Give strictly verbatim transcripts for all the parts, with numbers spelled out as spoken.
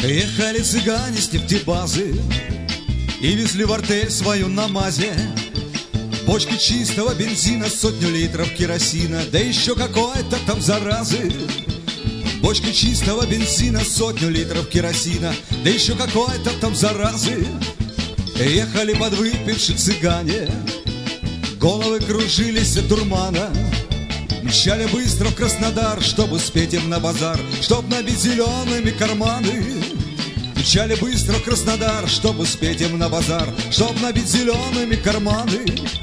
Ехали цыгане с нефтебазы и везли в артель свою на мазе. Бочки чистого бензина, сотню литров керосина, да еще какой-то там заразы. Бочки чистого бензина, сотню литров керосина, да еще какой-то там заразы. Ехали подвыпившие цыгане, головы кружились от дурмана. Мчали быстро в Краснодар, чтобы успеть им на базар, чтоб набить зелеными карманы. Мчали быстро в Краснодар, чтобы успеть им на базар, чтоб набить зелеными карманы.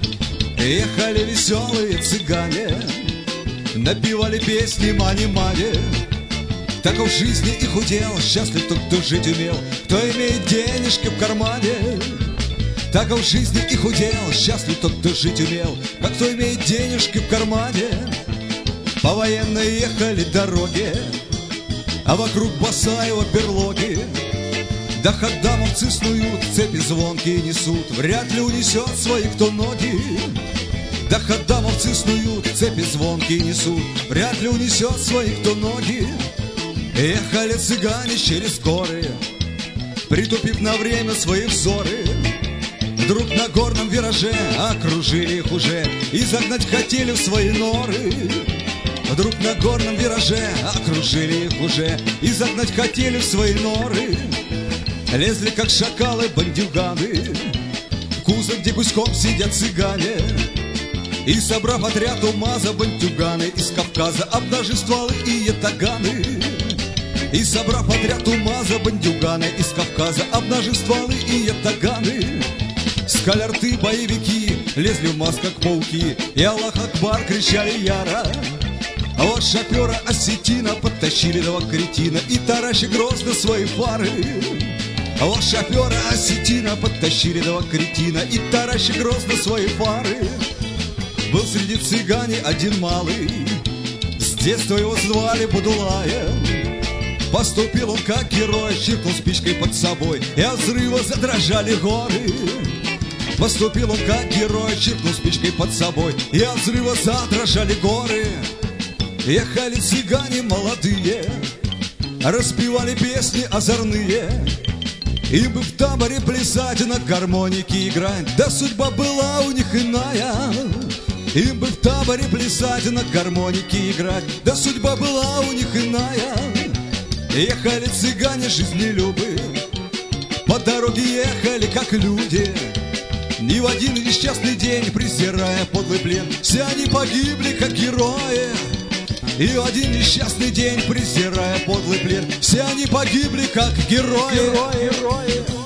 Ехали веселые цыгане, напевали песни мани-мани. Так в жизни и худел, счастлив тот, кто жить умел, кто имеет денежки в кармане. Так в жизни и худел, счастлив тот, кто жить умел, как кто имеет денежки в кармане. По военной ехали дороги, а вокруг Басаева берлоги. Да ходдамовцы снуют, цепи звонкие несут, вряд ли унесет своих кто ноги. Да ходдамовцы снуют, цепи звонкие несут, вряд ли унесет своих кто ноги. Ехали цыгане через горы, притупив на время свои взоры. Вдруг на горном вираже окружили их уже и загнать хотели в свои норы. Вдруг на горном вираже окружили их уже и загнать хотели в свои норы. Лезли как шакалы бандюганы в кузов, где гуськом сидят цыгане. И собрав отряд УАЗа, бандюганы из Кавказа обнажив стволы и ятаганы. И собрав отряд УАЗа, бандюганы из Кавказа обнажив стволы и ятаганы. Скалярты, боевики лезли в маск, как пауки, и Аллах Акбар кричали яро. А вот шофера осетина подтащили два кретина и таращи грозно свои фары. А вот шофера осетина подтащили два кретина и таращи грозно свои фары. Был среди цыгане один малый, с детства его звали Будулаем. Поступил он как герой, чиркнул спичкой под собой, и от взрыва задрожали горы. Поступил он как герой, чиркнул спичкой под собой, и от взрыва задрожали горы. Ехали цыгане молодые, распевали песни озорные. Им бы в таборе плясать, на гармонике играть, да судьба была у них иная. Им бы в таборе плясать, на гармонике играть, да судьба была у них иная. Ехали цыгане жизнелюбы, по дороге ехали как люди. Ни в один несчастный день, презирая подлый плен, все они погибли как герои. И в один несчастный день, презирая подлый плен, все они погибли как герои. Герои, герои.